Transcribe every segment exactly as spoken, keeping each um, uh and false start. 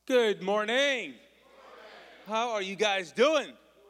Good morning. How are you guys doing?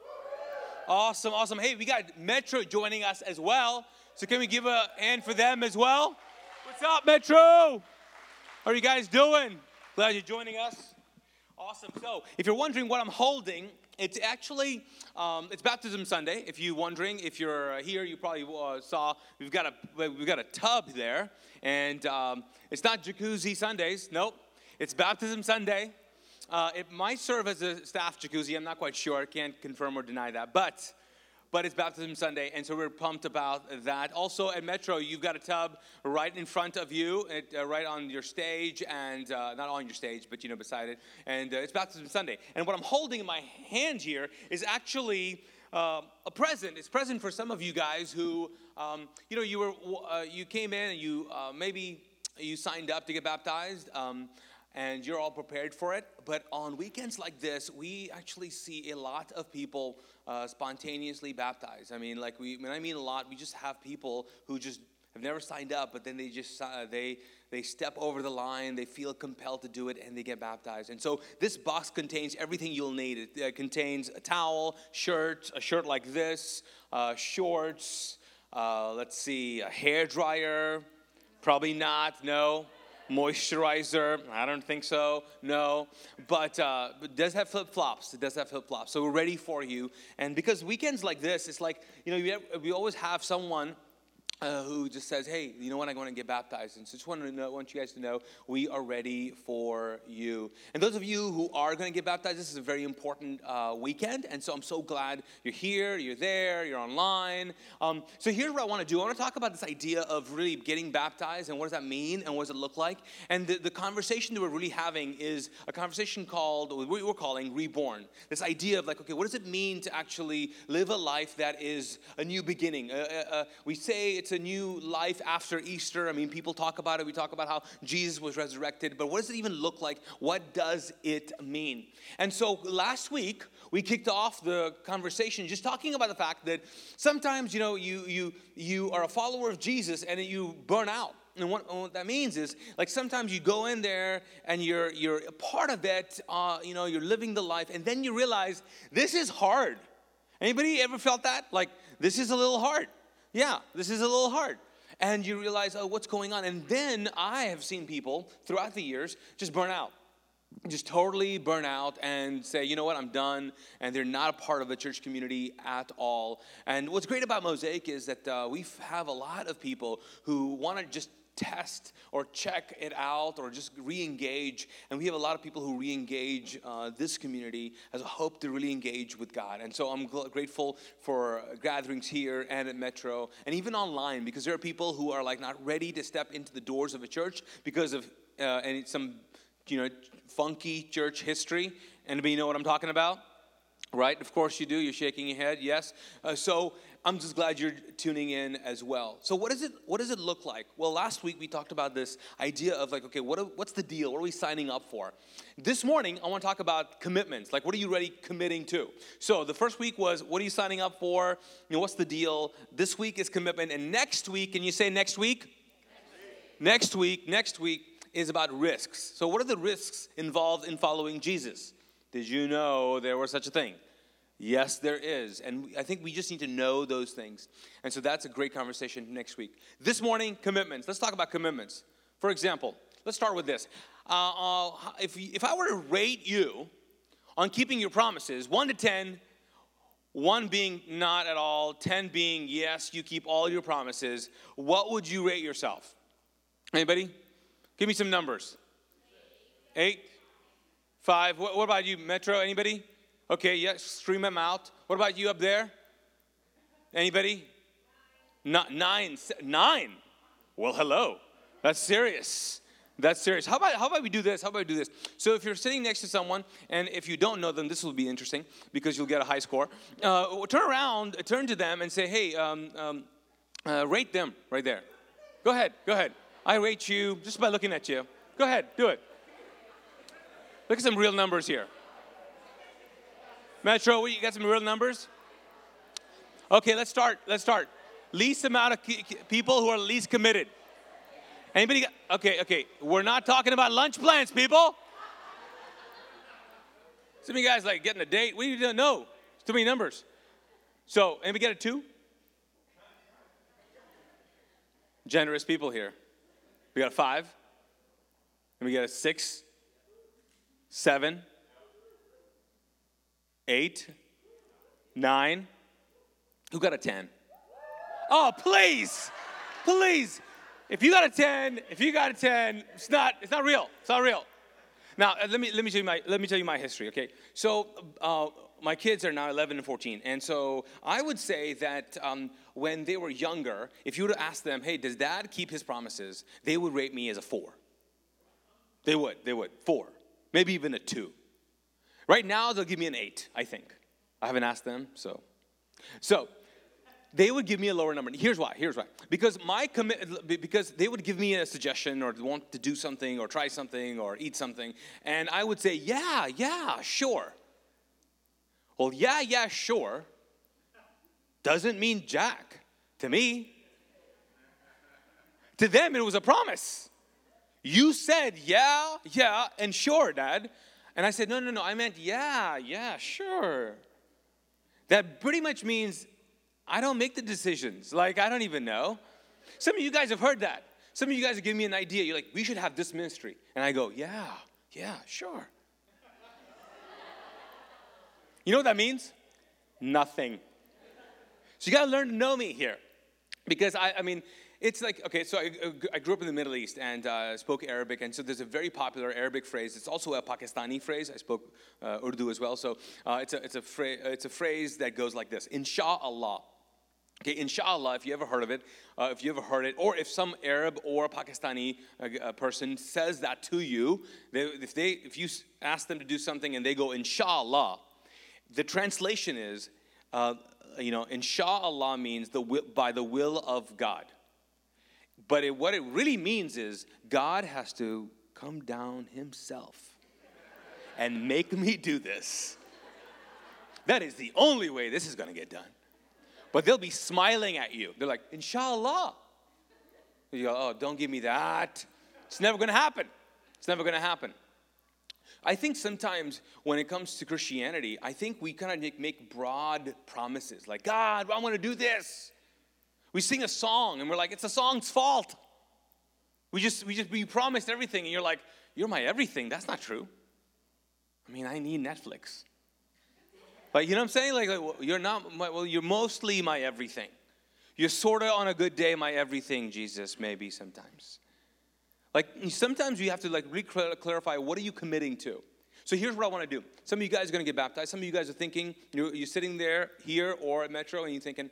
Awesome, awesome. Hey, we got Metro joining us as well. So can we give a hand for them as well? What's up, Metro? How are you guys doing? Glad you're joining us. Awesome. So if you're wondering what I'm holding, it's actually, um, it's Baptism Sunday. If you're wondering, if you're here, you probably uh, saw we've got a we've got a tub there, and um, it's not Jacuzzi Sundays. Nope, it's Baptism Sunday. Uh, it might serve as a staff jacuzzi. I'm not quite sure. I can't confirm or deny that. But but it's Baptism Sunday, and so we're pumped about that. Also at Metro, you've got a tub right in front of you, it, uh, right on your stage, and uh, not on your stage, but you know beside it. And uh, it's Baptism Sunday. And what I'm holding in my hand here is actually uh, a present. It's a present for some of you guys who, um, you know, you were uh, you came in and you uh, maybe you signed up to get baptized. Um, And you're all prepared for it. But on weekends like this, we actually see a lot of people uh, spontaneously baptized. I mean, like we, when I mean a lot, we just have people who just have never signed up, but then they just uh, they they step over the line. They feel compelled to do it, and they get baptized. And so this box contains everything you'll need. It uh, contains a towel, shirt, a shirt like this, uh, shorts. Uh, let's see, a hair dryer. Probably not. No. Moisturizer, I don't think so, no, but, uh, but it does have flip-flops, it does have flip-flops, so we're ready for you. And because weekends like this, it's like, you know, we, have, we always have someone Uh, who just says, hey, you know what, I want to get baptized. And so just want to know, want you guys to know, we are ready for you. And those of you who are going to get baptized, this is a very important uh, weekend. And so I'm so glad you're here, you're there, you're online. Um, so here's what I want to do. I want to talk about this idea of really getting baptized and what does that mean and what does it look like. And the, the conversation that we're really having is a conversation called, what we're calling Reborn. This idea of like, okay, what does it mean to actually live a life that is a new beginning? Uh, uh, uh, we say it's a new life after Easter. I mean, people talk about it. We talk about how Jesus was resurrected. But what does it even look like? What does it mean? And so last week, we kicked off the conversation just talking about the fact that sometimes, you know, you you you are a follower of Jesus and you burn out. And what, what that means is, like, sometimes you go in there and you're you're a part of it. Uh, you know, you're living the life. And then you realize, this is hard. Anybody ever felt that? Like, this is a little hard. Yeah, this is a little hard. And you realize, oh, what's going on? And then I have seen people throughout the years just burn out. Just totally burn out and say, you know what, I'm done. And they're not a part of the church community at all. And what's great about Mosaic is that uh, we have a lot of people who want to just test or check it out or just re-engage. And we have a lot of people who re-engage uh, this community as a hope to really engage with God. And so I'm gl- grateful for gatherings here and at Metro and even online, because there are people who are like not ready to step into the doors of a church because of uh, and some, you know, funky church history. Anybody know what I'm talking about? Right? Of course you do. You're shaking your head. Yes. Uh, so I'm just glad you're tuning in as well. So what does it what does it look like? Well, last week we talked about this idea of like, okay, what what's the deal? What are we signing up for? This morning I want to talk about commitments. Like, what are you ready committing to? So the first week was, what are you signing up for? You know, what's the deal? This week is commitment, and next week, can you say next week? Next week. Next week. Next week is about risks. So what are the risks involved in following Jesus? Did you know there was such a thing? Yes, there is. And I think we just need to know those things. And so that's a great conversation next week. This morning, commitments. Let's talk about commitments. For example, let's start with this. Uh, uh, if, if I were to rate you on keeping your promises, one to ten, one being not at all, ten being yes, you keep all your promises, what would you rate yourself? Anybody? Give me some numbers. Eight? Five? What, what about you, Metro? Anybody? Okay, yes, stream them out. What about you up there? Anybody? Not nine. Nine. Well, hello. That's serious. That's serious. How about how about we do this? How about we do this? So if you're sitting next to someone, and if you don't know them, this will be interesting because you'll get a high score. Uh, turn around, turn to them, and say, "Hey, um, um, uh, rate them right there." Go ahead. Go ahead. I rate you just by looking at you. Go ahead. Do it. Look at some real numbers here. Metro, what, you got some real numbers? Okay, let's start. Let's start. Least amount of people who are least committed. Anybody got, okay, okay. We're not talking about lunch plans, people. Some of you guys like getting a date. What do you do? No. It's too many numbers. So, and we get a two? Generous people here. We got a five. And we got a six, seven, eight, nine. Who got a ten? Oh, please, please. If you got a ten, if you got a ten, it's not, it's not real. It's not real. Now, uh, let me let me tell you my let me tell you my history. Okay, so uh, my kids are now eleven and fourteen, and so I would say that um, when they were younger, if you were to ask them, "Hey, does Dad keep his promises?" They would rate me as a four. They would, they would four, maybe even a two. Right now, they'll give me an eight. I think. I haven't asked them, so so. They would give me a lower number. Here's why. Here's why. Because my commit, because they would give me a suggestion or want to do something or try something or eat something, and I would say, yeah, yeah, sure. Well, yeah, yeah, sure doesn't mean jack to me. To them, it was a promise. You said, yeah, yeah, and sure, Dad. And I said, no, no, no, I meant, yeah, yeah, sure. That pretty much means I don't make the decisions. Like, I don't even know. Some of you guys have heard that. Some of you guys have given me an idea. You're like, we should have this ministry. And I go, yeah, yeah, sure. You know what that means? Nothing. So you got to learn to know me here. Because, I, I mean, it's like, okay, so I, I grew up in the Middle East and uh, spoke Arabic. And so there's a very popular Arabic phrase. It's also a Pakistani phrase. I spoke uh, Urdu as well. So uh, it's, a, it's, a fra- it's a phrase that goes like this. Insha'Allah. Okay, inshallah, if you ever heard of it, uh, if you ever heard it, or if some Arab or Pakistani uh, person says that to you, they, if they, if you ask them to do something and they go inshallah, the translation is, uh, you know, inshallah means the by the will of God. But it, what it really means is God has to come down himself and make me do this. That is the only way this is going to get done. But they'll be smiling at you. They're like, inshallah. You go, oh, don't give me that. It's never going to happen. It's never going to happen. I think sometimes when it comes to Christianity, I think we kind of make, make broad promises. Like, God, I want to do this. We sing a song and we're like, it's the song's fault. We just, we just, we promised everything and you're like, you're my everything. That's not true. I mean, I need Netflix. But you know what I'm saying? Like, like you're not, my, well, you're mostly my everything. You're sort of on a good day, my everything, Jesus, maybe sometimes. Like, sometimes you have to like re-clarify, what are you committing to? So here's what I want to do. Some of you guys are going to get baptized. Some of you guys are thinking, you're, you're sitting there, here, or at Metro, and you're thinking,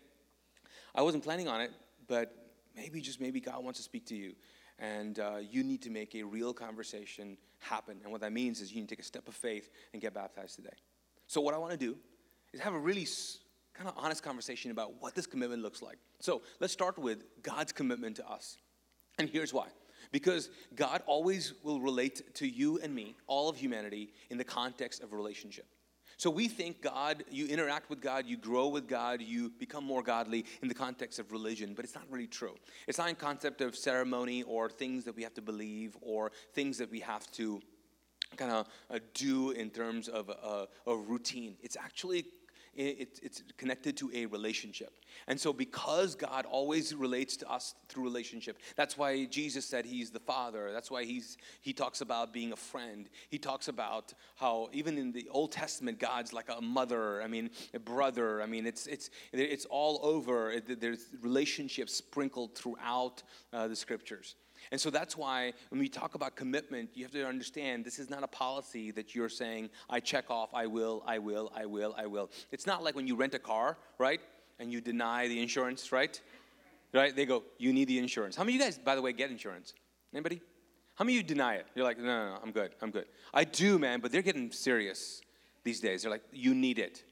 I wasn't planning on it, but maybe, just maybe God wants to speak to you. And uh, you need to make a real conversation happen. And what that means is you need to take a step of faith and get baptized today. So what I want to do is have a really kind of honest conversation about what this commitment looks like. So let's start with God's commitment to us. And here's why. Because God always will relate to you and me, all of humanity, in the context of a relationship. So we think God, you interact with God, you grow with God, you become more godly in the context of religion, but it's not really true. It's not in concept of ceremony or things that we have to believe or things that we have to kind of uh, do in terms of uh, a routine. It's actually it, it's connected to a relationship. And so because God always relates to us through relationship, that's why Jesus said he's the Father. That's why he's he talks about being a friend. He talks about how even in the Old Testament, God's like a mother, I mean, a brother. I mean, it's it's it's all over. There's relationships sprinkled throughout uh, the scriptures. And so that's why when we talk about commitment, you have to understand this is not a policy that you're saying, I check off, I will, I will, I will, I will. It's not like when you rent a car, right? And you deny the insurance, right? Right? They go, you need the insurance. How many of you guys, by the way, get insurance? Anybody? How many of you deny it? You're like, no, no, no, I'm good, I'm good. I do, man, but they're getting serious these days. They're like, you need it.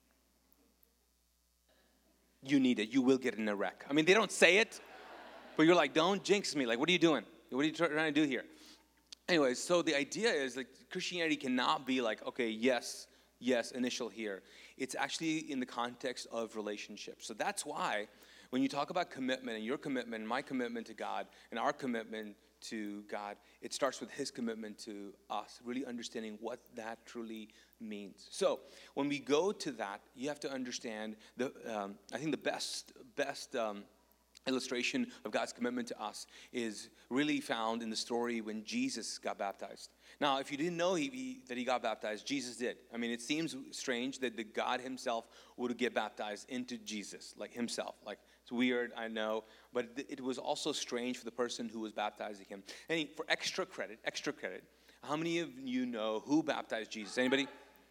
You need it. You will get in a wreck. I mean, they don't say it. But you're like, don't jinx me. Like, what are you doing? What are you trying to do here? Anyway, so the idea is like Christianity cannot be like, okay, yes, yes, initial here. It's actually in the context of relationships. So that's why when you talk about commitment and your commitment, and my commitment to God, and our commitment to God, it starts with his commitment to us, really understanding what that truly means. So when we go to that, you have to understand, the um, I think the best, best um, illustration of God's commitment to us is really found in the story when Jesus got baptized. Now, if you didn't know he, he, that he got baptized, Jesus did. I mean, it seems strange that the God himself would get baptized into Jesus, like himself. Like, it's weird, I know, but it, it was also strange for the person who was baptizing him. And he, for extra credit, extra credit, how many of you know who baptized Jesus? Anybody?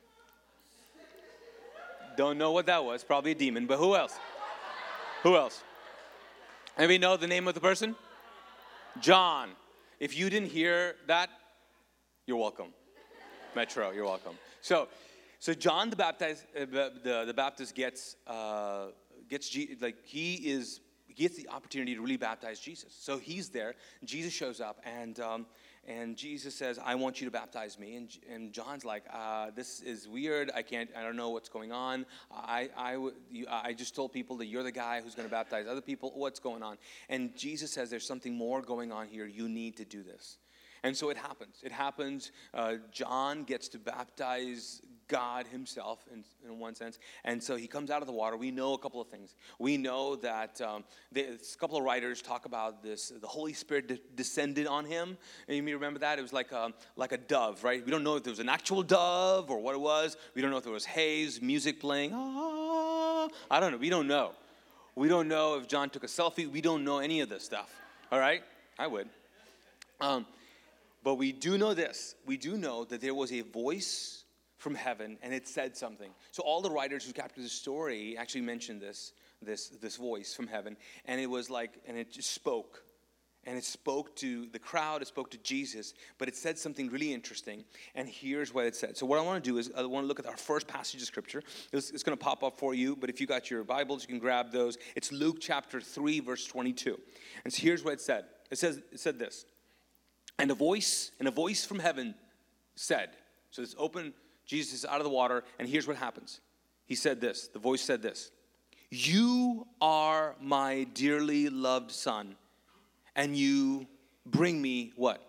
Don't know what that was. Probably a demon, but who else? Who else? Anybody know the name of the person? John. If you didn't hear that, you're welcome. Metro, you're welcome. So, so John the Baptist, uh, the the Baptist gets uh, gets G, like he is he gets the opportunity to really baptize Jesus. So he's there. Jesus shows up, and um, and Jesus says, "I want you to baptize me." And and John's like, uh, "This is weird. I can't. I don't know what's going on. I I you, I just told people that you're the guy who's going to baptize other people. What's going on?" And Jesus says, "There's something more going on here. You need to do this." And so it happens. It happens. Uh, John gets to baptize God himself in, in one sense. And so he comes out of the water. We know a couple of things. We know that um, a couple of writers talk about this. The Holy Spirit de- descended on him. And you may remember that. It was like a, like a dove, right? We don't know if there was an actual dove or what it was. We don't know if there was haze, music playing. Ah, I don't know. We don't know. We don't know if John took a selfie. We don't know any of this stuff. All right? I would. Um, But we do know this. We do know that there was a voice from heaven, and it said something. So all the writers who captured the story actually mentioned this, this, this voice from heaven. And it was like, and it just spoke. And it spoke to the crowd, it spoke to Jesus, but it said something really interesting. And here's what it said. So what I want to do is I want to look at our first passage of Scripture. It's, it's going to pop up for you, but if you got your Bibles, you can grab those. It's Luke chapter three, verse twenty-two. And so here's what it said. It says, it said this. And a voice, and a voice from heaven said, so it's open, Jesus is out of the water, and here's what happens. He said this, the voice said this, "You are my dearly loved son, and you bring me" what?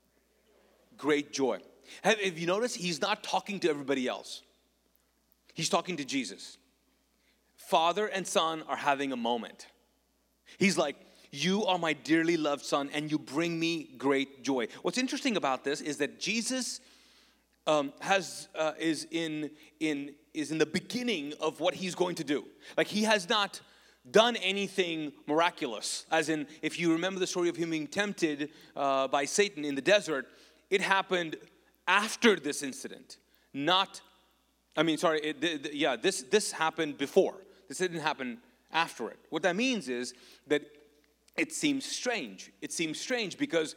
Great joy. Have, have you noticed he's not talking to everybody else? He's talking to Jesus. Father and son are having a moment. He's like, "You are my dearly loved son, and you bring me great joy." What's interesting about this is that Jesus um, has uh, is in in is in the beginning of what he's going to do. Like, he has not done anything miraculous. As in, if you remember the story of him being tempted uh, by Satan in the desert, it happened after this incident. Not, I mean, sorry, it, the, the, yeah, this this happened before. This didn't happen after it. What that means is that it seems strange. It seems strange because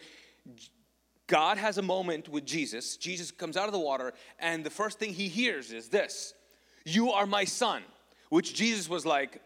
God has a moment with Jesus. Jesus comes out of the water, and the first thing he hears is this: "You are my son," which Jesus was like,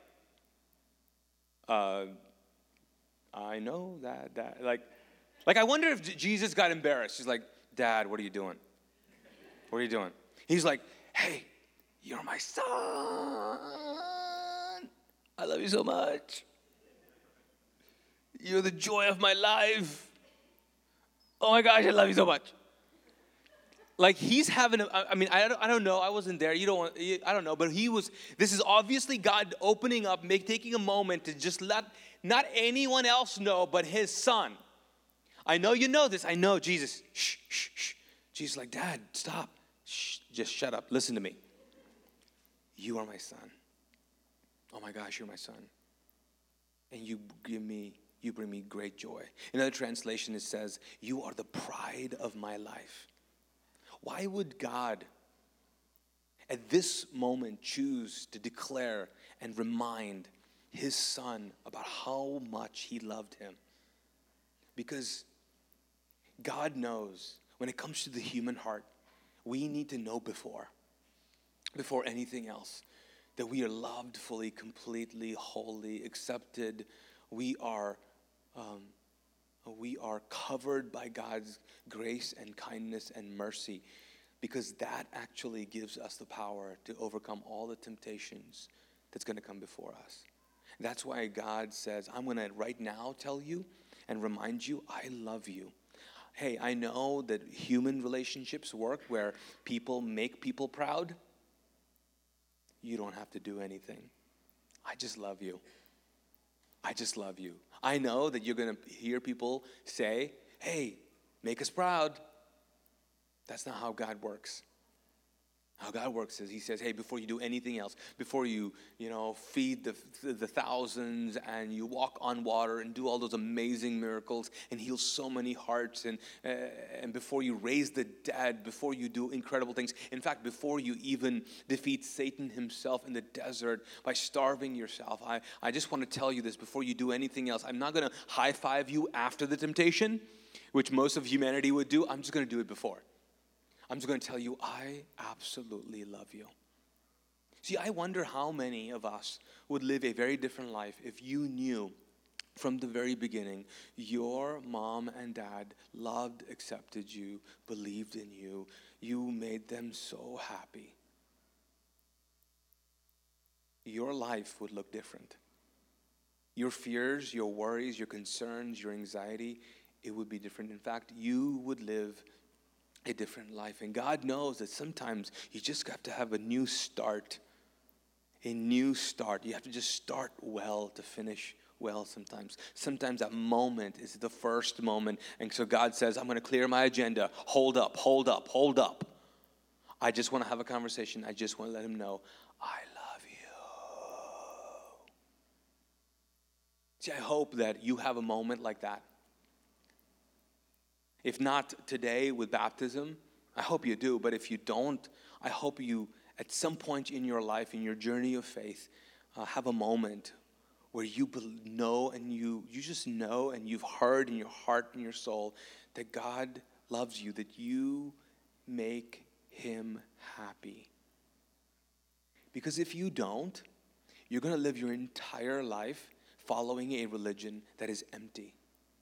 uh, I know that, that. Like, like, I wonder if Jesus got embarrassed. He's like, "Dad, what are you doing? What are you doing?" He's like, "Hey, you're my son. I love you so much. You're the joy of my life. Oh my gosh, I love you so much." Like, he's having, a, I mean, I don't, I don't know. I wasn't there. You don't want, I don't know. But he was, this is obviously God opening up, make, taking a moment to just let not anyone else know but his son. I know you know this. I know, Jesus. Shh, shh, shh. Jesus like, "Dad, stop. Shh, just shut up. Listen to me. You are my son. Oh my gosh, you're my son. And you give me, you bring me great joy." In another translation, it says, "You are the pride of my life." Why would God at this moment choose to declare and remind his son about how much he loved him? Because God knows when it comes to the human heart, we need to know before, before anything else, that we are loved fully, completely, wholly, accepted. We are um, we are covered by God's grace and kindness and mercy, because that actually gives us the power to overcome all the temptations that's going to come before us. That's why God says, "I'm going to right now tell you, and remind you, I love you. Hey, I know that human relationships work where people make people proud. You don't have to do anything. I just love you. I just love you. I know that you're going to hear people say, hey, make us proud. That's not how God works. How God works is he says, hey, before you do anything else, before you, you know, feed the, the thousands and you walk on water and do all those amazing miracles and heal so many hearts, and, uh, and before you raise the dead, before you do incredible things, in fact, before you even defeat Satan himself in the desert by starving yourself, I, I just want to tell you this, before you do anything else, I'm not going to high five you after the temptation, which most of humanity would do. I'm just going to do it before. I'm just going to tell you, I absolutely love you. See, I wonder how many of us would live a very different life if you knew from the very beginning your mom and dad loved, accepted you, believed in you. You made them so happy. Your life would look different. Your fears, your worries, your concerns, your anxiety, it would be different. In fact, you would live a different life. And God knows that sometimes you just have to have a new start. A new start. You have to just start well to finish well sometimes. Sometimes that moment is the first moment. And so God says, I'm going to clear my agenda. Hold up, hold up, hold up. I just want to have a conversation. I just want to let him know, I love you. See, I hope that you have a moment like that. If not today with baptism, I hope you do. But if you don't, I hope you, at some point in your life, in your journey of faith, uh, have a moment where you know and you, you just know and you've heard in your heart and your soul that God loves you, that you make him happy. Because if you don't, you're going to live your entire life following a religion that is empty.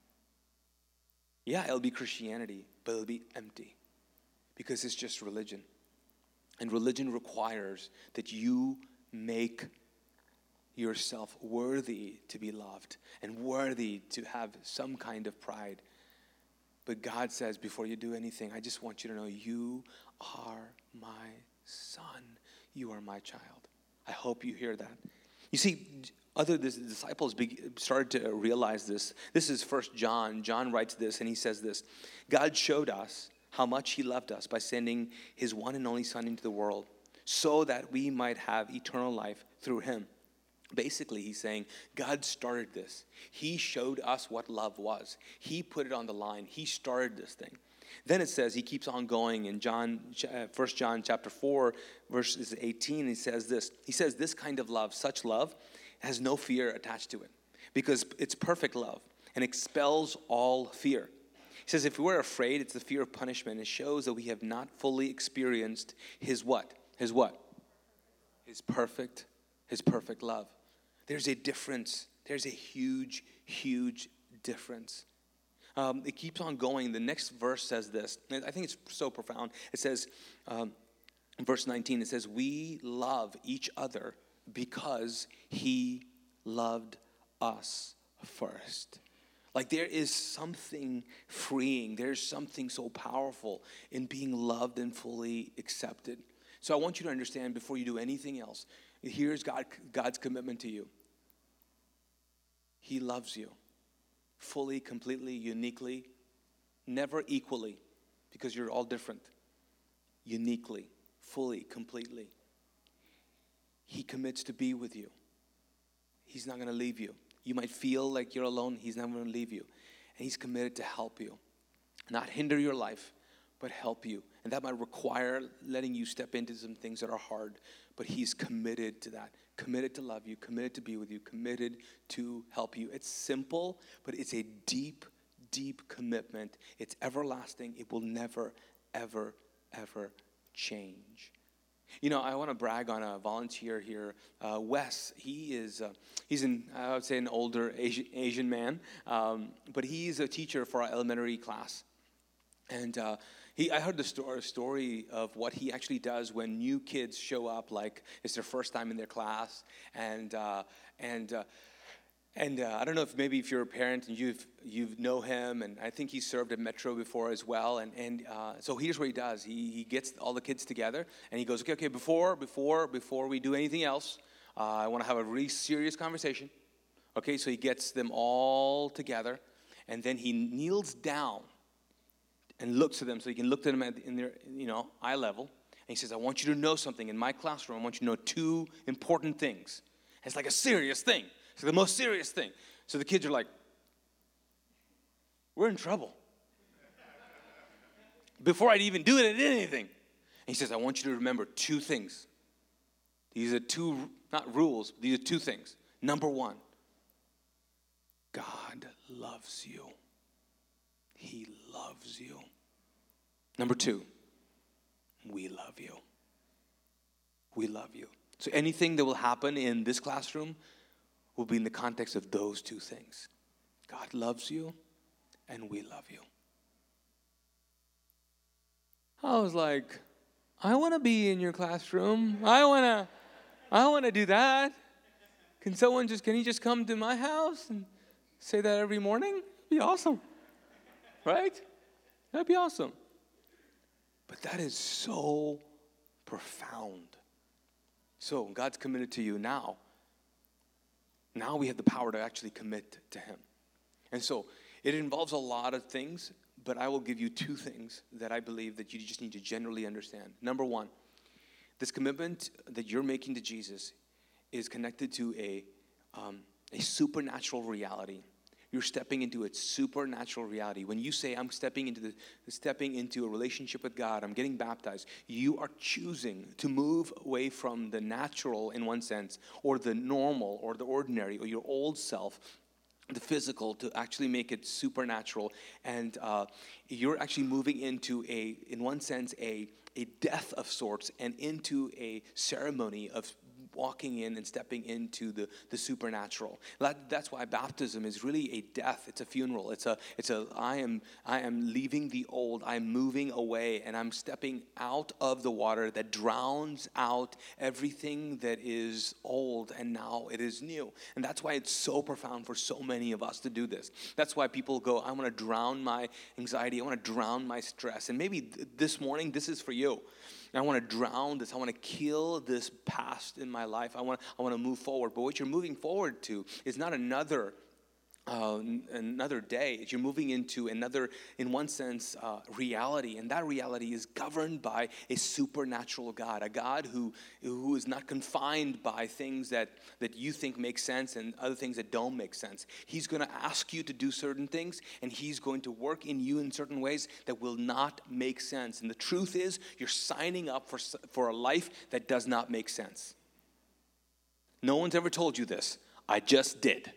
Yeah, it'll be Christianity, but it'll be empty because it's just religion. And religion requires that you make yourself worthy to be loved and worthy to have some kind of pride. But God says, before you do anything, I just want you to know you are my son. You are my child. I hope you hear that. You see, other the disciples started to realize this. This is First John. John writes this, and he says this. God showed us how much he loved us by sending his one and only son into the world so that we might have eternal life through him. Basically, he's saying God started this. He showed us what love was. He put it on the line. He started this thing. Then it says, he keeps on going in John, First John chapter four, verses eighteen, he says this. He says, this kind of love, such love, has no fear attached to it because it's perfect love and expels all fear. He says if we're afraid, it's the fear of punishment. It shows that we have not fully experienced his what? His what? His perfect, his perfect love. There's a difference. There's a huge, huge difference. Um, it keeps on going. The next verse says this. And I think it's so profound. It says, um, in verse nineteen, it says, we love each other because he loved us first. Like there is something freeing. There's something so powerful in being loved and fully accepted. So I want you to understand before you do anything else, here's God, God's commitment to you. He loves you fully, completely, uniquely, never equally, because you're all different. Uniquely, fully, completely. He commits to be with you. He's not going to leave you. You might feel like you're alone. He's not going to leave you. And he's committed to help you. Not hinder your life, but help you. And that might require letting you step into some things that are hard. But he's committed to that. Committed to love you. Committed to be with you. Committed to help you. It's simple, but it's a deep, deep commitment. It's everlasting. It will never, ever, ever change. You know, I want to brag on a volunteer here, uh, Wes. He is, uh, he's an, I would say an older Asian, Asian man, um, but he's a teacher for our elementary class. And uh, he, I heard the story, story of what he actually does when new kids show up, like it's their first time in their class, and uh, and uh, And uh, I don't know if maybe if you're a parent and you've you know him, and I think he served at Metro before as well. And and uh, so here's what he does: he he gets all the kids together, and he goes, okay, okay, before before before we do anything else, uh, I want to have a really serious conversation. Okay, so he gets them all together, and then he kneels down and looks at them, so he can look at them at, in their you know eye level, and he says, I want you to know something. In my classroom, I want you to know two important things. It's like a serious thing. It's the most serious thing. So the kids are like, we're in trouble. Before I'd even do it, I did anything. And he says, I want you to remember two things. These are two, not rules, these are two things. Number one, God loves you. He loves you. Number two, we love you. We love you. So anything that will happen in this classroom will be in the context of those two things. God loves you, and we love you. I was like, I want to be in your classroom. I want to I want to do that. Can someone just, can you just come to my house and say that every morning? It'd be awesome. Right? That'd be awesome. But that is so profound. So God's committed to you now. Now we have the power to actually commit to him. And so it involves a lot of things, but I will give you two things that I believe that you just need to generally understand. Number one, this commitment that you're making to Jesus is connected to a, um, a supernatural reality. You're stepping into a supernatural reality. When you say, I'm stepping into the stepping into a relationship with God, I'm getting baptized, you are choosing to move away from the natural in one sense, or the normal, or the ordinary, or your old self, the physical, to actually make it supernatural. And uh, you're actually moving into a, in one sense, a, a death of sorts, and into a ceremony of walking in and stepping into the, the supernatural. That, that's why baptism is really a death. It's a funeral. It's a it's a I am I am leaving the old. I'm moving away, and I'm stepping out of the water that drowns out everything that is old, and now it is new. And that's why it's so profound for so many of us to do this. That's why people go, I want to drown my anxiety. I want to drown my stress. And maybe th- this morning, this is for you. I want to drown this. I want to kill this past in my life. I want, I want to move forward. But what you're moving forward to is not another uh, another day. You're moving into another, in one sense, uh, reality. And that reality is governed by a supernatural God, a God who, who is not confined by things that, that you think make sense and other things that don't make sense. He's going to ask you to do certain things, and he's going to work in you in certain ways that will not make sense. And the truth is, you're signing up for, for a life that does not make sense. No one's ever told you this. I just did.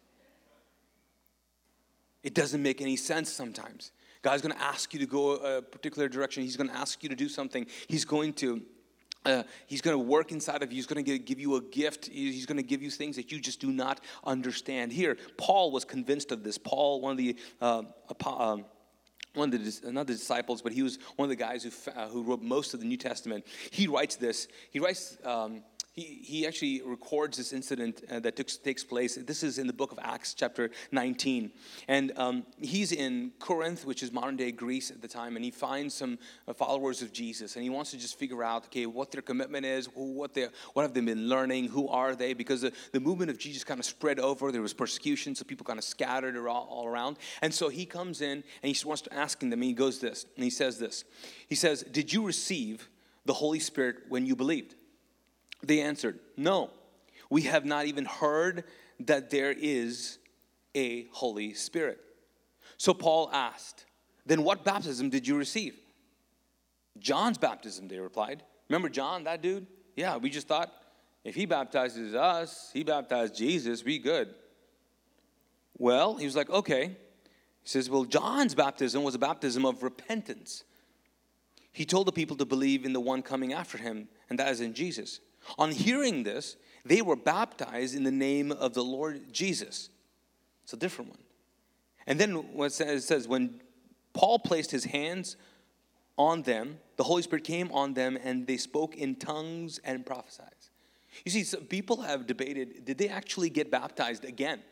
It doesn't make any sense sometimes. God's going to ask you to go a particular direction. He's going to ask you to do something. He's going to uh, He's going to work inside of you. He's going to give you a gift. He's going to give you things that you just do not understand. Here, Paul was convinced of this. Paul, one of the uh, um, one of the, not the disciples, but he was one of the guys who uh, who wrote most of the New Testament. He writes this. He writes. Um, He he actually records this incident uh, that took, takes place. This is in the book of Acts, chapter nineteen. And um, he's in Corinth, which is modern-day Greece at the time, and he finds some uh, followers of Jesus. And he wants to just figure out, okay, what their commitment is, who, what they what have they been learning, who are they? Because the, the movement of Jesus kind of spread over. There was persecution, so people kind of scattered all, all around. And so he comes in, and he wants to ask them, and he goes this, and he says this. He says, did you receive the Holy Spirit when you believed? They answered, no, we have not even heard that there is a Holy Spirit. So Paul asked, then what baptism did you receive? John's baptism, they replied. Remember John, that dude? Yeah, we just thought, if he baptizes us, he baptized Jesus, we good. Well, he was like, okay. He says, well, John's baptism was a baptism of repentance. He told the people to believe in the one coming after him, and that is in Jesus. On hearing this, they were baptized in the name of the Lord Jesus. It's a different one. And then what it says, it says, when Paul placed his hands on them, the Holy Spirit came on them, and they spoke in tongues and prophesied. You see, some people have debated, did they actually get baptized again?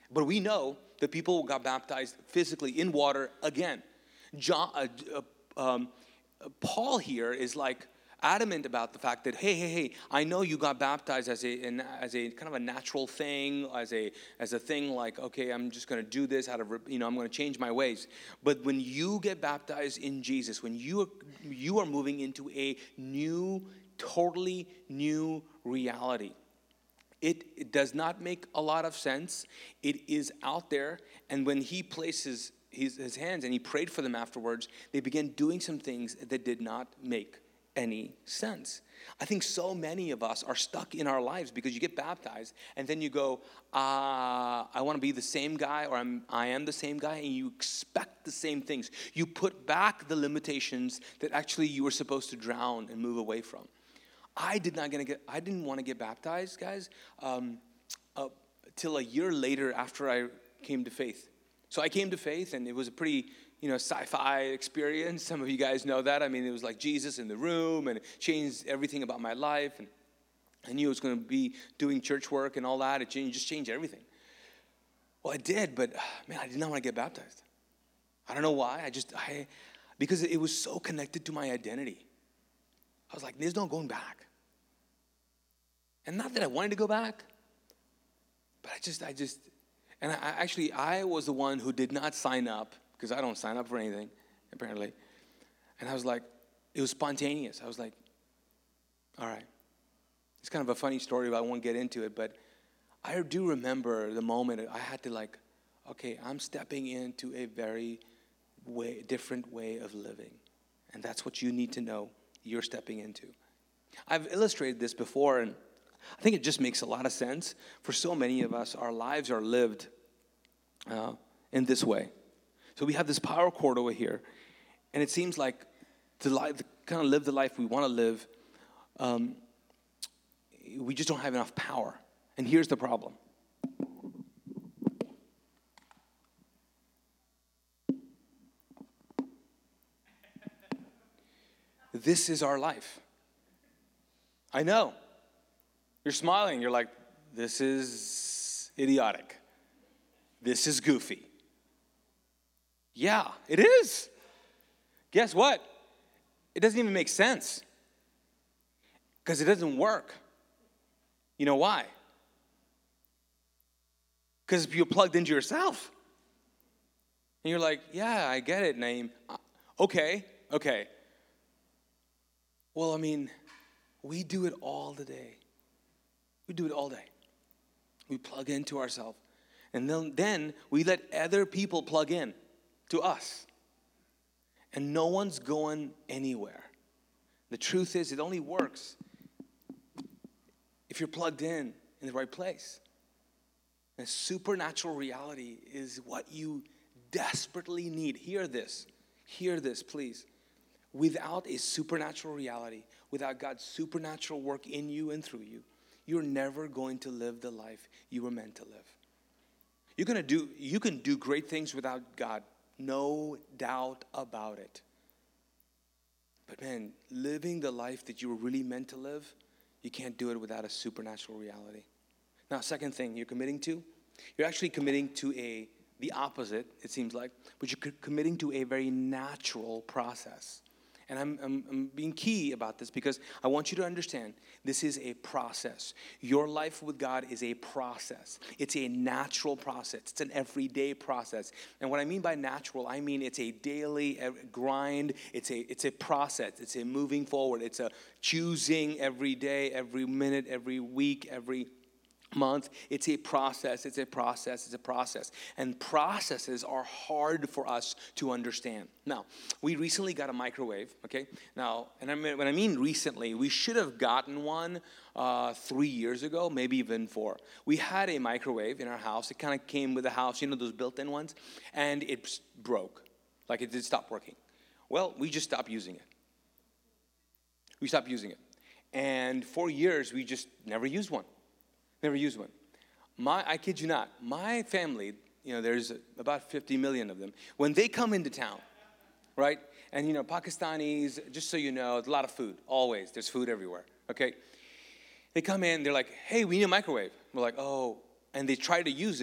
But we know that people got baptized physically in water again. John, uh, uh, um, uh, Paul here is like adamant about the fact that, hey, hey, hey, I know you got baptized as a an, as a kind of a natural thing, as a as a thing like, okay, I'm just going to do this out of, you know, I'm going to change my ways. But when you get baptized in Jesus, when you are, you are moving into a new, totally new reality. It, it does not make a lot of sense. It is out there. And when he places his, his hands and he prayed for them afterwards, they began doing some things that did not make any sense. I think so many of us are stuck in our lives because you get baptized and then you go, uh, I want to be the same guy, or I'm, I am the same guy, and you expect the same things. You put back the limitations that actually you were supposed to drown and move away from. I did not gonna get. I didn't want to get baptized, guys, um, uh, till a year later after I came to faith. So I came to faith, and it was a pretty, you know, sci-fi experience. Some of you guys know that. I mean, it was like Jesus in the room, and it changed everything about my life. And I knew I was going to be doing church work and all that. It changed, just changed everything. Well, I did, but man, I did not want to get baptized. I don't know why. I just I because it was so connected to my identity. I was like, there's no going back. And not that I wanted to go back, but I just, I just, and I actually, I was the one who did not sign up, because I don't sign up for anything, apparently. And I was like, it was spontaneous. I was like, all right. It's kind of a funny story, but I won't get into it. But I do remember the moment I had to like, okay, I'm stepping into a very way, different way of living. And that's what you need to know you're stepping into. I've illustrated this before, and I think it just makes a lot of sense. For so many of us, our lives are lived uh, in this way. So we have this power cord over here, and it seems like to, live, to kind of live the life we want to live, um, we just don't have enough power. And here's the problem. This is our life. I know. You're smiling. You're like, this is idiotic. This is goofy. Yeah, it is. Guess what? It doesn't even make sense. Because it doesn't work. You know why? Because you're plugged into yourself. And you're like, yeah, I get it, Naeem. Okay, okay. Well, I mean, we do it all the day. We do it all day. We plug into ourselves. And then, then we let other people plug in to us. And no one's going anywhere. The truth is, it only works if you're plugged in in the right place. And supernatural reality is what you desperately need. Hear this. Hear this, please. Without a supernatural reality, without God's supernatural work in you and through you, you're never going to live the life you were meant to live. You're going to do, you can do great things without God. No doubt about it. But man, living the life that you were really meant to live, you can't do it without a supernatural reality. Now, second thing you're committing to, you're actually committing to a the opposite, it seems like, but you're committing to a very natural process. And I'm, I'm, I'm being key about this because I want you to understand this is a process. Your life with God is a process. It's a natural process. It's an everyday process. And what I mean by natural, I mean it's a daily grind. It's a, it's a process. It's a moving forward. It's a choosing every day, every minute, every week, every month. It's a process. It's a process. It's a process. And processes are hard for us to understand. Now, we recently got a microwave, okay? Now, and I mean, when I mean recently, we should have gotten one uh, three years ago, maybe even four. We had a microwave in our house. It kind of came with the house, you know, those built-in ones, and it broke. Like it did stop working. Well, we just stopped using it. We stopped using it. And for years, we just never used one. Never used one. My, I kid you not, my family, you know, there's about fifty million of them. When they come into town, right? And, you know, Pakistanis, just so you know, there's a lot of food, always. There's food everywhere, okay? They come in, they're like, hey, we need a microwave. We're like, oh. And they try to use it,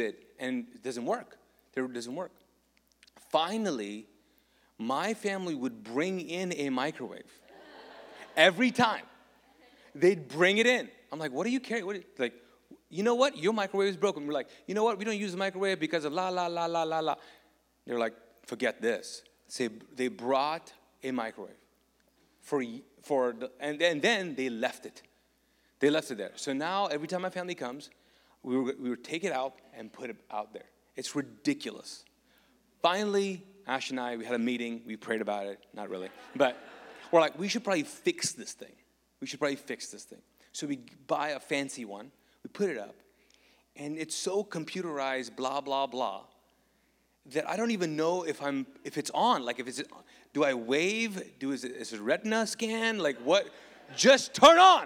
and it doesn't work. It doesn't work. Finally, my family would bring in a microwave. Every time. They'd bring it in. I'm like, what are you carrying? What are you, like, you know what? Your microwave is broken. We're like, you know what? We don't use the microwave because of la, la, la, la, la, la. They're like, forget this. So they brought a microwave. For, for the, and, and then they left it. They left it there. So now every time my family comes, we would, we would take it out and put it out there. It's ridiculous. Finally, Ash and I, we had a meeting. We prayed about it. Not really. But we're like, we should probably fix this thing. We should probably fix this thing. So we buy a fancy one. We put it up. And it's so computerized, blah, blah, blah, that I don't even know if I'm if it's on. Like, if it's, do I wave? Do is it, is it a retina scan? Like, what? Just turn on.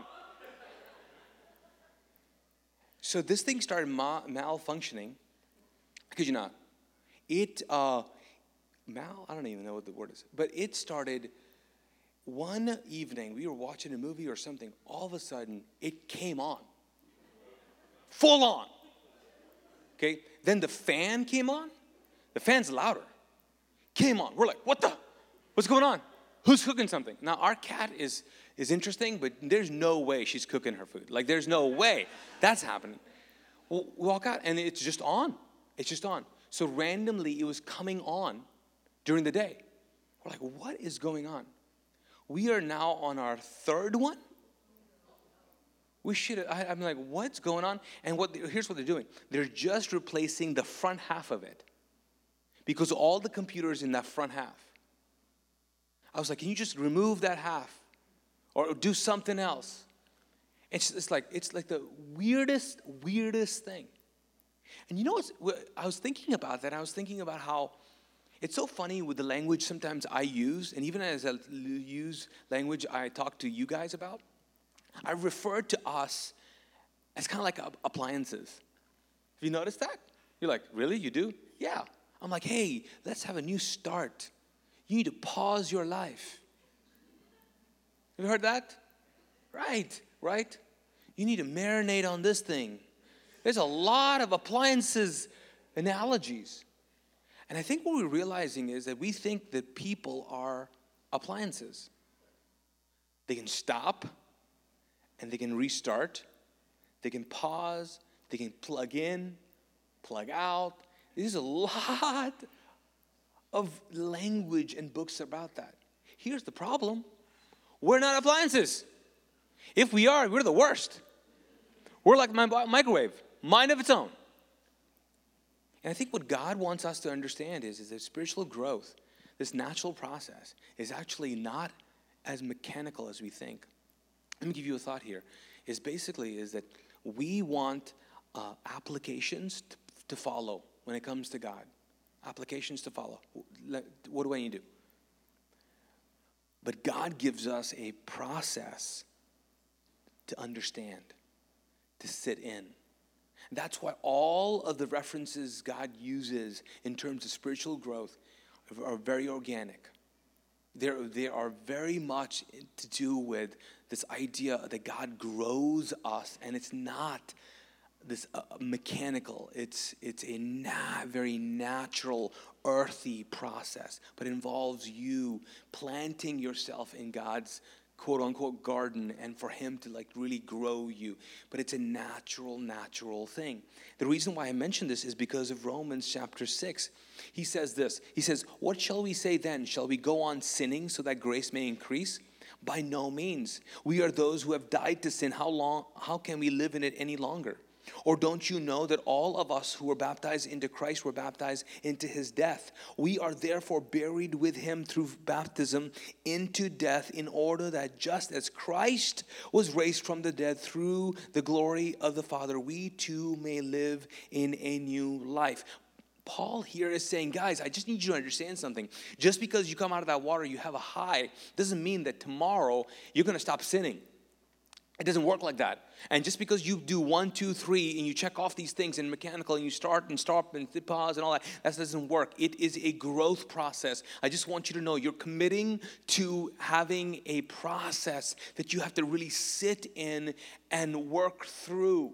So this thing started ma- malfunctioning. Because you not. It, uh, mal, I don't even know what the word is. But it started, one evening, we were watching a movie or something. All of a sudden, it came on. Full on. Okay? Then the fan came on. The fan's louder. Came on. We're like, what the? What's going on? Who's cooking something? Now, our cat is, is interesting, but there's no way she's cooking her food. Like, there's no way that's happening. Well, we walk out, and it's just on. It's just on. So randomly, it was coming on during the day. We're like, what is going on? We are now on our third one. We should. I, I'm like, what's going on? And what? Here's what they're doing. They're just replacing the front half of it, because all the computers in that front half. I was like, can you just remove that half, or do something else? It's, it's like it's like the weirdest, weirdest thing. And you know what? I was thinking about that. I was thinking about how it's so funny with the language sometimes I use, and even as I use language I talk to you guys about, I refer to us as kind of like appliances. Have you noticed that? You're like, really? You do? Yeah. I'm like, hey, let's have a new start. You need to pause your life. Have you heard that? Right, right? You need to marinate on this thing. There's a lot of appliances analogies. And I think what we're realizing is that we think that people are appliances. They can stop, and they can restart. They can pause. They can plug in, plug out. There's a lot of language and books about that. Here's the problem. We're not appliances. If we are, we're the worst. We're like my microwave, mind of its own. And I think what God wants us to understand is, is that spiritual growth, this natural process, is actually not as mechanical as we think. Let me give you a thought here. Is basically is that we want uh, applications to, to follow when it comes to God. Applications to follow. What do I need to do? But God gives us a process to understand, to sit in. That's why all of the references God uses in terms of spiritual growth are very organic. They're, they are very much to do with this idea that God grows us, and it's not this uh, mechanical. It's it's a na- very natural, earthy process, but it involves you planting yourself in God's quote-unquote garden, and for him to like really grow you. But it's a natural, natural thing. The reason why I mention this is because of Romans chapter six. He says this. He says, what shall we say then? Shall we go on sinning so that grace may increase? By no means. We are those who have died to sin. How long? How can we live in it any longer? Or don't you know that all of us who were baptized into Christ were baptized into his death? We are therefore buried with him through baptism into death, in order that just as Christ was raised from the dead through the glory of the Father, we too may live in a new life. Paul here is saying, guys, I just need you to understand something. Just because you come out of that water, you have a high, doesn't mean that tomorrow you're going to stop sinning. It doesn't work like that. And just because you do one, two, three, and you check off these things in mechanical, and you start and stop and pause and all that, that doesn't work. It is a growth process. I just want you to know you're committing to having a process that you have to really sit in and work through.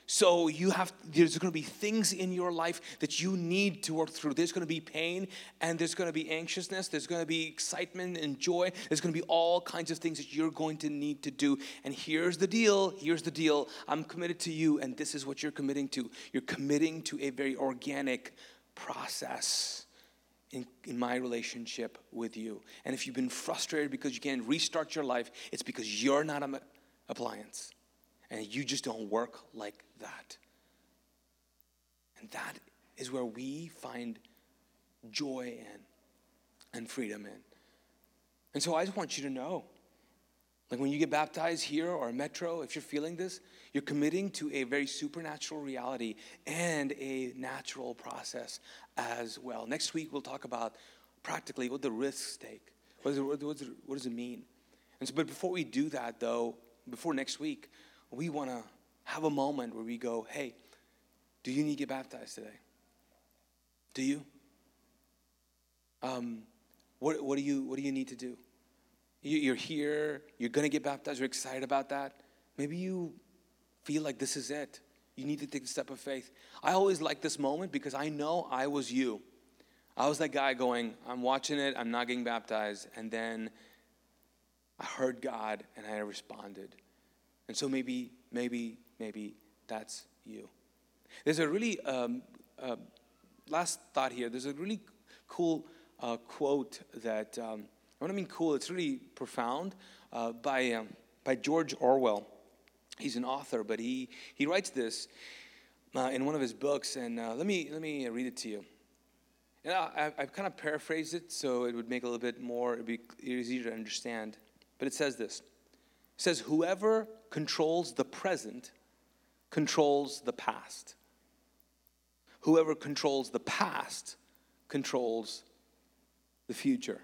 So you have, there's going to be things in your life that you need to work through. There's going to be pain, and there's going to be anxiousness. There's going to be excitement and joy. There's going to be all kinds of things that you're going to need to do. And here's the deal. Here's the deal. I'm committed to you, and this is what you're committing to. You're committing to a very organic process in, in my relationship with you. And if you've been frustrated because you can't restart your life, it's because you're not an appliance. And you just don't work like that. And that is where we find joy in and freedom in. And so I just want you to know, like when you get baptized here or Metro, if you're feeling this, you're committing to a very supernatural reality and a natural process as well. Next week, we'll talk about practically what the risks take. What does it, what does it, what does it mean? And so, but before we do that, though, before next week, we want to have a moment where we go, hey, do you need to get baptized today? Do you? Um, what, what do you what do you need to do? You, you're here, you're going to get baptized, you're excited about that. Maybe you feel like this is it. You need to take the step of faith. I always like this moment because I know I was you. I was that guy going, I'm watching it, I'm not getting baptized. And then I heard God and I responded. And so maybe, maybe, maybe that's you. There's a really, um, uh, last thought here, there's a really cool uh, quote that, um, I don't mean cool, it's really profound, uh, by um, by George Orwell. He's an author, but he, he writes this uh, in one of his books, and uh, let me let me read it to you. And I, I've kind of paraphrased it so it would make a little bit more, it'd be easier to understand. But it says this. It says, whoever controls the present controls the past. Whoever controls the past controls the future.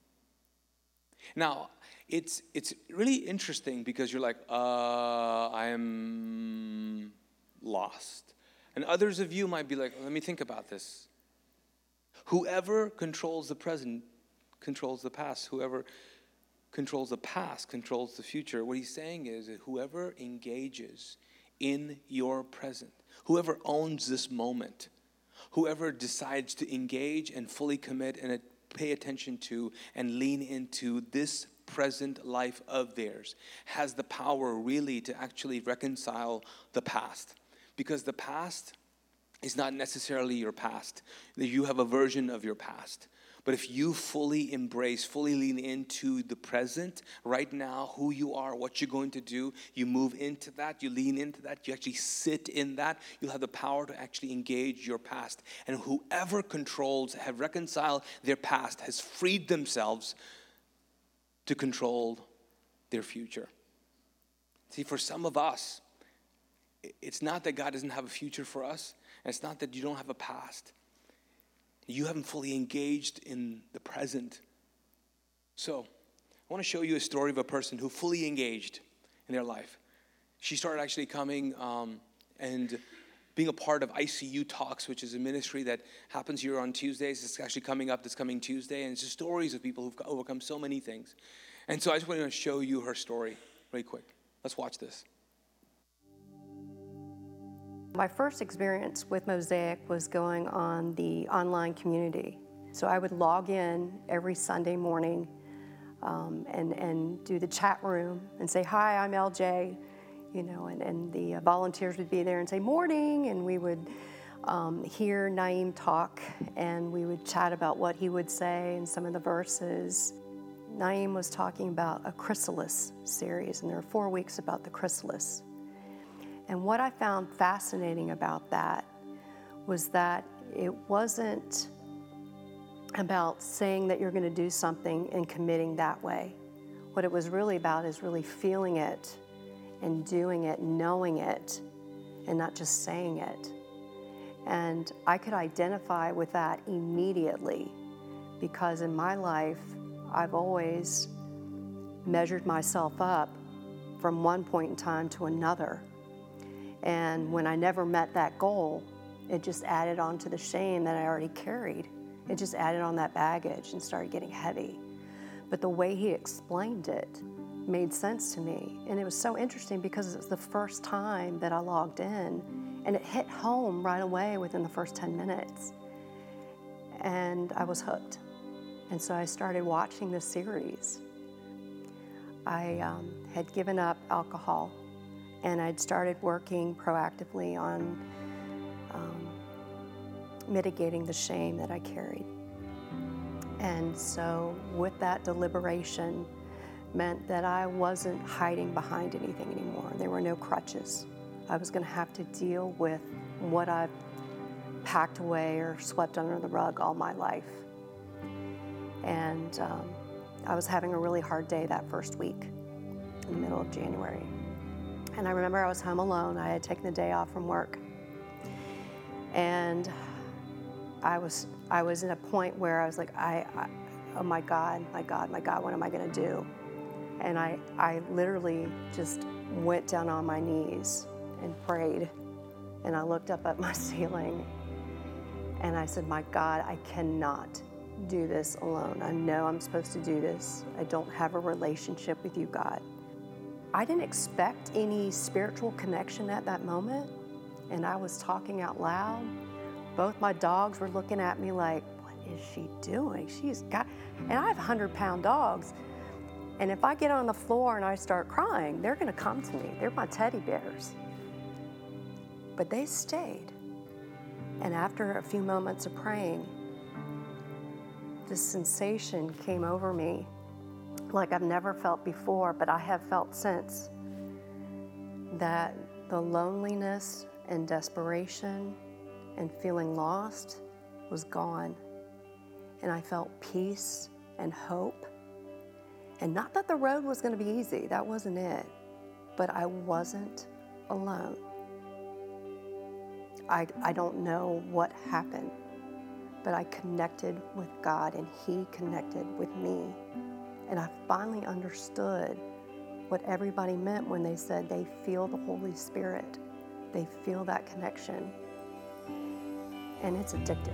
Now, it's it's really interesting because you're like, uh, I am lost. And others of you might be like, let me think about this. Whoever controls the present controls the past. Whoever controls the past controls the future. What he's saying is that whoever engages in your present, whoever owns this moment, whoever decides to engage and fully commit and pay attention to and lean into this present life of theirs has the power really to actually reconcile the past. Because the past is not necessarily your past. You have a version of your past. But if you fully embrace, fully lean into the present, right now, who you are, what you're going to do, you move into that, you lean into that, you actually sit in that, you'll have the power to actually engage your past. And whoever controls, have reconciled their past, has freed themselves to control their future. See, for some of us, it's not that God doesn't have a future for us, and it's not that you don't have a past. You haven't fully engaged in the present. So, I want to show you a story of a person who fully engaged in their life. She started actually coming um, and being a part of I C U Talks, which is a ministry that happens here on Tuesdays. It's actually coming up this coming Tuesday, and it's just stories of people who've overcome so many things. And so I just want to show you her story really quick. Let's watch this. My first experience with Mosaic was going on the online community. So I would log in every Sunday morning um, and, and do the chat room and say, hi, I'm L J, you know, and, and the uh, volunteers would be there and say, morning, and we would um, hear Naeem talk, and we would chat about what he would say and some of the verses. Naeem was talking about a chrysalis series, and there are four weeks about the chrysalis. And what I found fascinating about that was that it wasn't about saying that you're going to do something and committing that way. What it was really about is really feeling it and doing it, knowing it, and not just saying it. And I could identify with that immediately because in my life, I've always measured myself up from one point in time to another. And when I never met that goal, it just added on to the shame that I already carried. It just added on that baggage and started getting heavy. But the way he explained it made sense to me. And it was so interesting because it was the first time that I logged in, and it hit home right away within the first ten minutes. And I was hooked. And so I started watching this series. I um, had given up alcohol, and I'd started working proactively on um, mitigating the shame that I carried. And so with that deliberation meant that I wasn't hiding behind anything anymore. There were no crutches. I was going to have to deal with what I've packed away or swept under the rug all my life. And um, I was having a really hard day that first week in the middle of January. And I remember I was home alone. I had taken the day off from work. And I was I was in a point where I was like, I, I oh my God, my God, my God, what am I going to do? And I, I literally just went down on my knees and prayed. And I looked up at my ceiling and I said, my God, I cannot do this alone. I know I'm supposed to do this. I don't have a relationship with you, God. I didn't expect any spiritual connection at that moment. And I was talking out loud. Both my dogs were looking at me like, what is she doing? She's got, and I have one hundred pound dogs. And if I get on the floor and I start crying, they're gonna come to me. They're my teddy bears. But they stayed. And after a few moments of praying, this sensation came over me like I've never felt before, but I have felt since, that the loneliness and desperation and feeling lost was gone. And I felt peace and hope. And not that the road was going to be easy, that wasn't it, but I wasn't alone. I, I don't know what happened, but I connected with God and He connected with me. And I finally understood what everybody meant when they said they feel the Holy Spirit. They feel that connection. And it's addictive.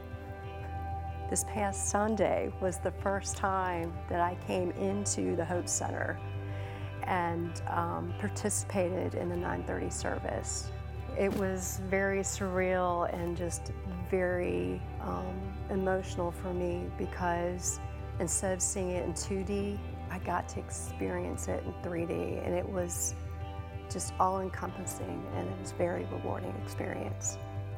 This past Sunday was the first time that I came into the Hope Center and um, participated in the nine thirty service. It was very surreal and just very um, emotional for me because instead of seeing it in two D, I got to experience it in three D, and it was just all-encompassing, and it was a very rewarding experience.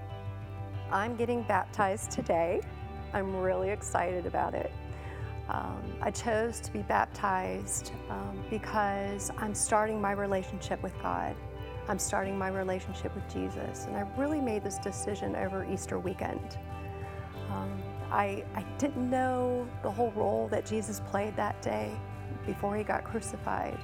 I'm getting baptized today. I'm really excited about it. Um, I chose to be baptized um, because I'm starting my relationship with God. I'm starting my relationship with Jesus, and I really made this decision over Easter weekend. Um, I, I didn't know the whole role that Jesus played that day before He got crucified.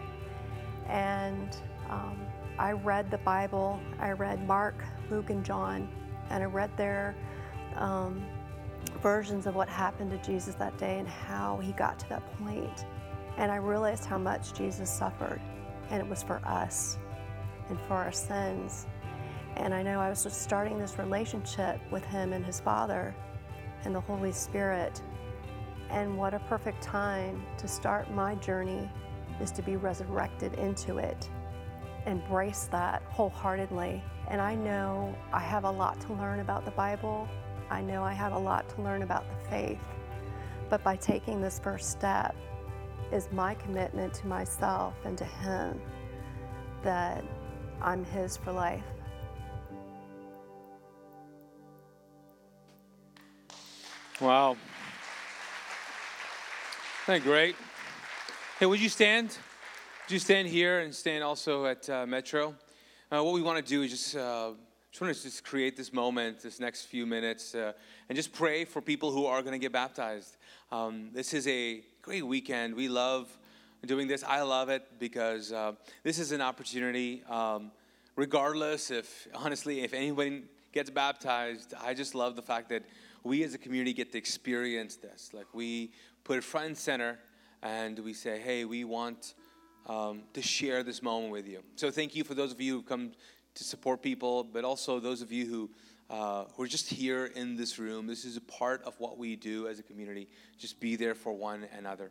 And um, I read the Bible. I read Mark, Luke, and John, and I read their um, versions of what happened to Jesus that day and how He got to that point. And I realized how much Jesus suffered, and it was for us and for our sins. And I know I was just starting this relationship with Him and His Father and the Holy Spirit. And what a perfect time to start my journey is to be resurrected into it. Embrace that wholeheartedly. And I know I have a lot to learn about the Bible. I know I have a lot to learn about the faith. But by taking this first step is my commitment to myself and to Him that I'm His for life. Wow. Isn't that great? Hey, would you stand? Would you stand here and stand also at uh, Metro? Uh, what we want to do is just, uh, just want to just create this moment, this next few minutes, uh, and just pray for people who are going to get baptized. Um, this is a great weekend. We love doing this. I love it because uh, this is an opportunity. Um, regardless if, honestly, if anyone gets baptized, I just love the fact that we as a community get to experience this. Like, we put it front and center, and we say, hey, we want um, to share this moment with you. So thank you for those of you who come to support people, but also those of you who, uh, who are just here in this room. This is a part of what we do as a community. Just be there for one another.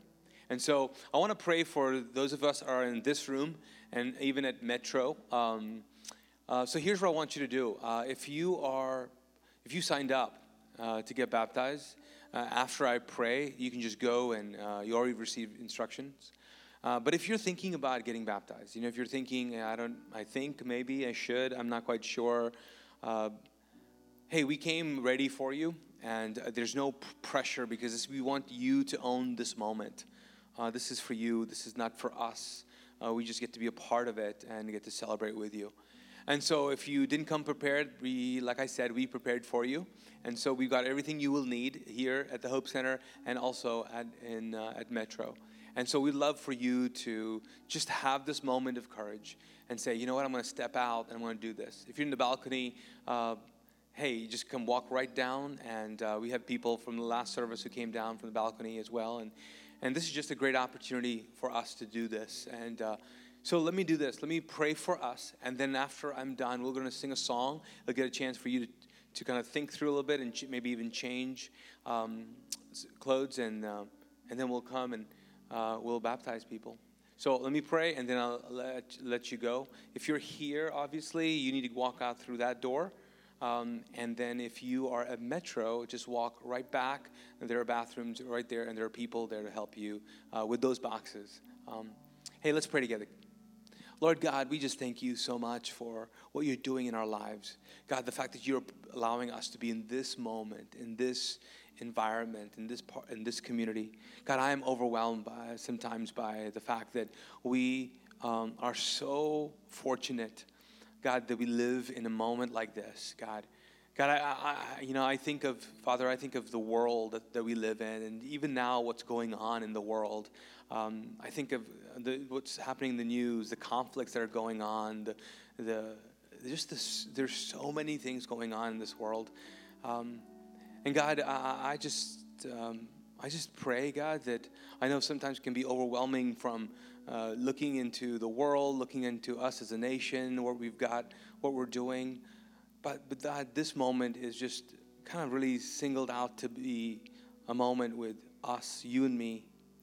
And so I want to pray for those of us who are in this room and even at Metro. Um, uh, so here's what I want you to do. Uh, if you are, if you signed up uh, to get baptized, uh, after I pray, you can just go and uh, you already received instructions. Uh, but if you're thinking about getting baptized, you know, if you're thinking, I don't, I think maybe I should, I'm not quite sure. Uh, hey, we came ready for you, and uh, there's no p- pressure because this, we want you to own this moment. Uh, this is for you. This is not for us. Uh, we just get to be a part of it and get to celebrate with you. And so if you didn't come prepared, we, like I said, we prepared for you. And so we've got everything you will need here at the Hope Center and also at, in, uh, at Metro. And so we'd love for you to just have this moment of courage and say, you know what, I'm going to step out and I'm going to do this. If you're in the balcony, uh, hey, you just come walk right down. And uh, we have people from the last service who came down from the balcony as well. And and this is just a great opportunity for us to do this. And uh, so let me do this. Let me pray for us. And then after I'm done, we're going to sing a song. I'll get a chance for you to, to kind of think through a little bit and ch- maybe even change um, clothes. And, uh, and then we'll come and Uh, we'll baptize people. So let me pray, and then I'll let, let you go. If you're here, obviously, you need to walk out through that door. Um, and then if you are at Metro, just walk right back. And there are bathrooms right there, and there are people there to help you uh, with those boxes. Um, hey, let's pray together. Lord God, we just thank you so much for what you're doing in our lives. God, the fact that you're allowing us to be in this moment, in this environment, in this part, in this community. God, I am overwhelmed by sometimes by the fact that we um, are so fortunate, God, that we live in a moment like this. God, God, I, I, you know, I think of, Father, I think of the world that, that we live in, and even now what's going on in the world. Um, I think of the, what's happening in the news, the conflicts that are going on, the, the just this, there's so many things going on in this world. Um, and God, I, I just, um, I just pray, God, that I know sometimes can be overwhelming from uh, looking into the world, looking into us as a nation, what we've got, what we're doing. But, but God, this moment is just kind of really singled out to be a moment with us, you and me.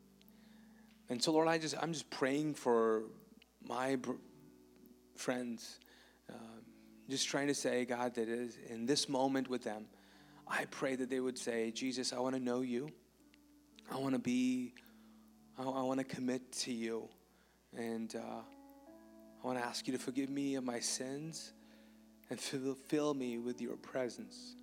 And so, Lord, I just, I'm just praying for my br- friends, uh, just trying to say, God, that is in this moment with them, I pray that they would say, Jesus, I want to know you. I want to be, I, I want to commit to you. And uh, I want to ask you to forgive me of my sins and fill, fill me with your presence.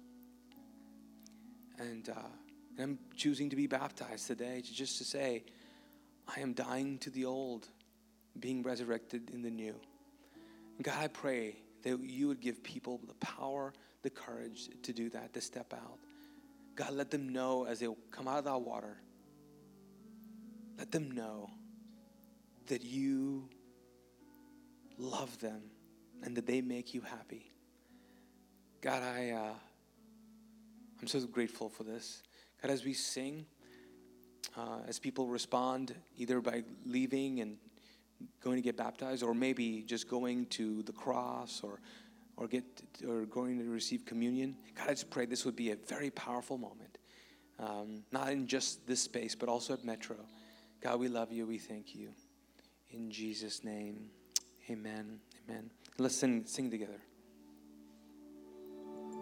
And uh, I'm choosing to be baptized today just to say, I am dying to the old, being resurrected in the new. And God, I pray that you would give people the power, the courage to do that, to step out. God, let them know as they come out of that water, let them know that you love them and that they make you happy. God, I, uh, I'm so grateful for this. God, as we sing, uh, as people respond either by leaving and going to get baptized, or maybe just going to the cross, or or get or going to receive communion. God, I just pray this would be a very powerful moment, um, not in just this space, but also at Metro. God, we love you. We thank you. In Jesus' name, amen. Amen. Let's sing, sing together.